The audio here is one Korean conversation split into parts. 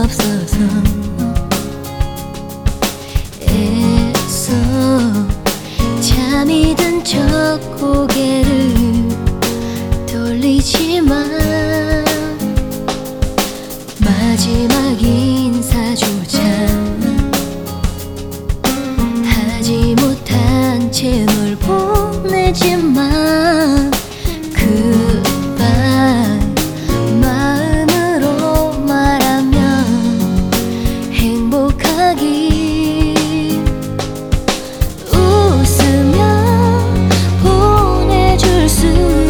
없어서 애써 잠이 든 척 고개를 돌리지만 마지막 인사조차 하지 못한 채 널 보내지만 그밤 마음으로 말하면 행복하기 웃으며 보내줄 수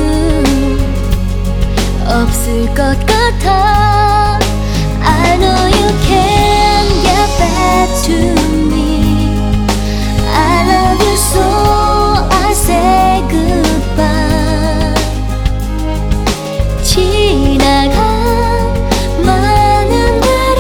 없을 것 같아. I know you can get back to me. I love you so I say goodbye. 지나간 많은 날의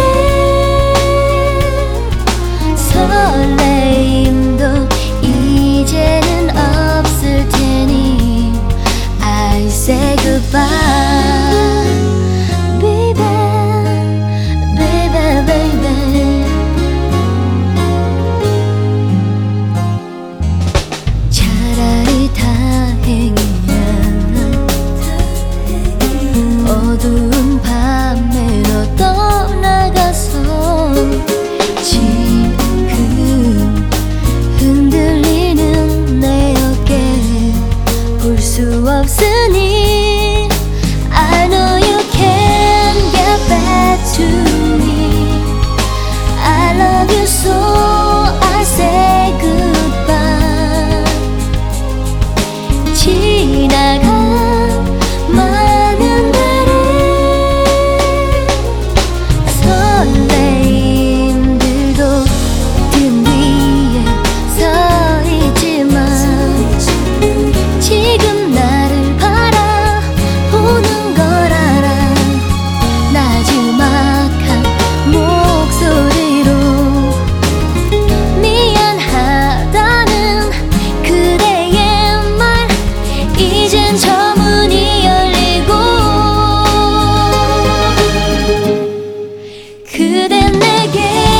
설레임도 이제는 없을 테니 I say goodbye. Baby, baby, baby. 차라리 다행이야. 어두운 밤에 너 떠나가서 지금 흔들리는 내 어깨 볼 수 없으니 I know you can get back to me. I love you so I say goodbye. 지나간 많은 날의 설레임들도 등 위에 서 있지만 지금 나를 바라보는 걸 알아. 나지막한 목소리로 미안하다는 그대의 말 이젠 저 문이 열리고 그댄 내게